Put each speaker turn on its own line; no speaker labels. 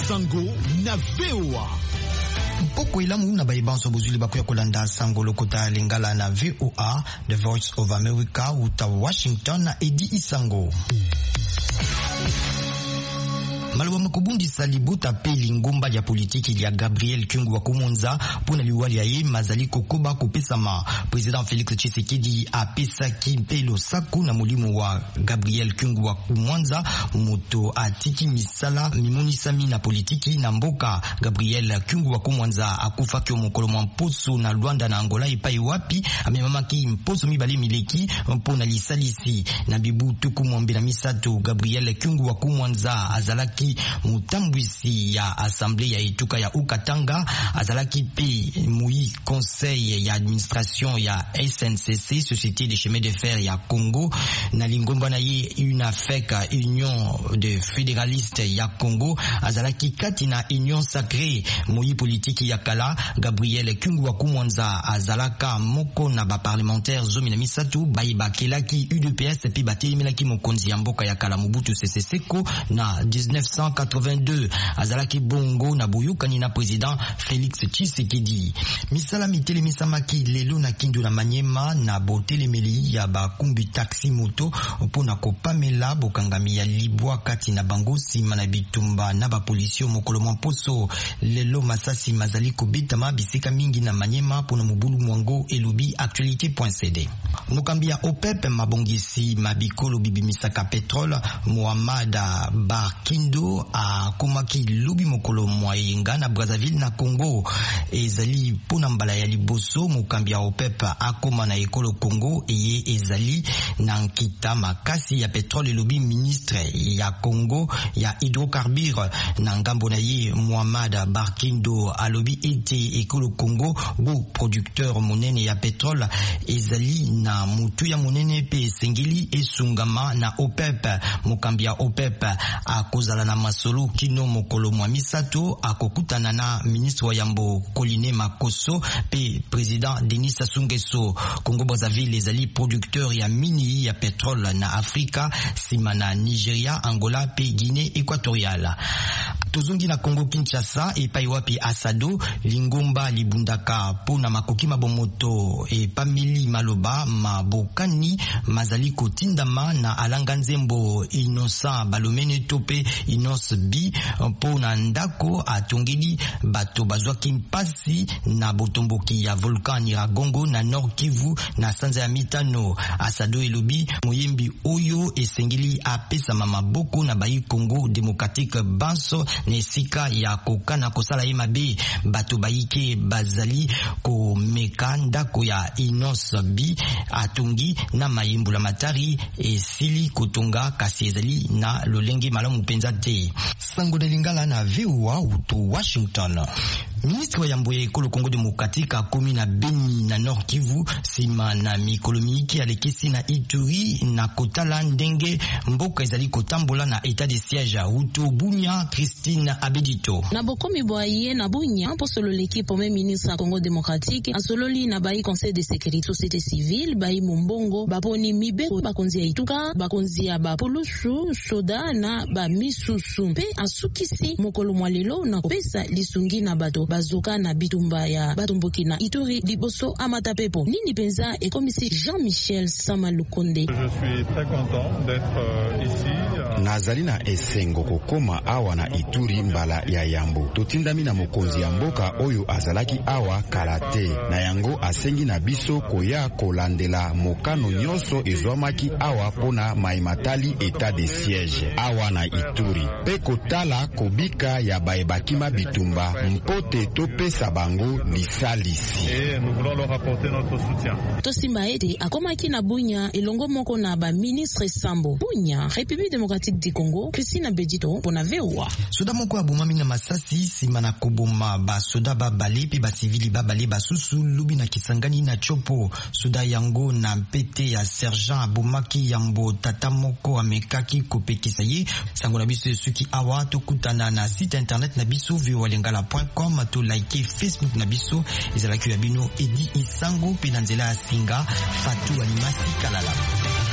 Sango na VOA.
Mpoko ilamu na baibanso bozuli bakuya kolanda sango lokota lingala na VOA, The Voice of America, uta Washington na Edi Isango. Maluwa makubundisa libuta peli ngumba ya politiki ya Gabriel Kyungu wa Kumonza pona liwali ya ye mazali kokoba kupesama. President Felix Tshisekedi apesa kimpelo saku na mulimu wa Gabriel Kyungu wa Kumonza moto atiki misala mimonisami na politiki na mboka. Gabriel Kyungu wa Kumonza akufa kyo mokolo mposo na Rwanda na Angola ipai wapi amemamaki mposo mibale mileki mpona lisalisi na bibu tuku mwambe na misato. Gabriel Kyungu wa Kumonza azalaki mutambwisi ya assemblée ya etuka ya Ukatanga, azalaki pe mui conseil ya administration ya SNCC, Société des chemins de fer ya Congo, na lingomba na ye UNAFEC, Union de fédéralistes ya Congo, azalaki kati na Union sacrée mui politiki ya kala. Gabriel Kyungu wa Kumonza azalaka moko na ba parlementaire zomi na misatu bayibakelaki UDPS pe batelimelaki mokonzi ya mboka ya kala Mobutu Sese Seko na 1982. Azalaki bongo na boyokani na president Felix Tshisekedi. Misala mitele misamaki lelo na Kindu na Manyema na botelemeli ya bakumbi taxi moto pona kopamela bokangami ya libwa kati na bango sima na bitumba na bapolisio mokolo mposo. Lelo masasi mazali kobitama bisika mingi na Manyema pona mobulu mwango elobi actualité.cd. Mokambi ya OPEP mabongisi mabikolo bibimisaka petrole. Mohamed Barkindo a komaki lubi mokolo mwayenga na Brazzaville na Congo ezali pona mbala ya liboso. Mokambi ya OPEP akoma na ekolo Congo eye ezali na nkita makasi ya petrole lubi. Ministre ya Congo ya hydrocarbure na ngambo na ye Mohamed Barkindo alobi ete ekolo Congo bo producteur monene ya petrole ezali na mutu ya monene pe sengeli esungama na OPEP. Mokambi ya OPEP akozala na masolo kino mokolo mwa misato akokutana na ministre wa yambo Koline Makoso pe president Denis Sassou Nguesso. Congo Brazzaville ezali producteur ya mini ya petrole na Afrika sima na Nigeria, Angola pe Guinée Équatoriale. Tozungi na Congo Kinshasa epai wapi Asado lingomba libundaka pona makoki mabomoto e pamili maloba mabokani mazali kotindama na alanga nzembo Innocent Balomene tope Inos B pona ndako atongeli bato bazwaki mpasi na botomboki ya volcan Nyiragongo na Nord Kivu na sanza ya mitano. Asado elobi moyembi oyo esengeli apesa maboko na bayi Congo Democratique banso nesika ya kokana kosala emabe bato bayike bazali komeka ndako ya Inos B atongi na mayembula matari esili kotonga kasi ezali na lolenge malamu penza te. Sango de lingala na VOA uto Washington. Ministre wa yambo ya ekolo Congo Democratique akomi na Beni na Nord Kivu sima na mikolo mingi alekisi na Ituri na kotala ndenge mboka ezali kotambola na état de siège uto Bunya. Christine Abedito
na bokomi boye na Bunya pour solo l'équipe premier ministre à Congo Démocratique a sololi na bayi conseil de sécurité société civile bayi Mumbongo baponi mibeko bakonzi ya Ituka bakonzi ya bapolusu soda na ba misusu pe asukisi mokolo mwalelo na kopesa lisungi na bato bazoka na bitumba ya batomboki na Ituri liboso amata pepo nini penza et komisi Jean-Michel Samalukonde.
Je suis très content d'être ici.
Nazali na esengo kokoma awa na Ituri mbala ya yambo totindami na mokonzi ya mboka oyo azalaki awa karate na yango asengi na biso koya kolandela mokano nyonso ezwamaki awa pona maimatali état de siège awa na Ituri pe kotala kobika ya baebakima bitumba mpote topesa bango lisalisi.
Et nous voulons leur apporter notre soutien.
Tosimba ete akomaki na Bunya elongo moko na ba ministre Sambo. Bunya, République démocratique du Congo, Christine Abedito pona VOA.
Soda moko abumami na masasi sima na koboma ba soda babale pe ba civili babale basusu lubi na Kisangani na Chopo. Soda yango na mpete ya sergent abumaki yambo tata moko amekaki kopekisa ye. Sango na biso suki awa tokutana na site internet na biso voalengala.com to like Facebook na biso ezalaki ya bino Edi Isango pe na nzela ya singa Fatou Alimasi Kalala.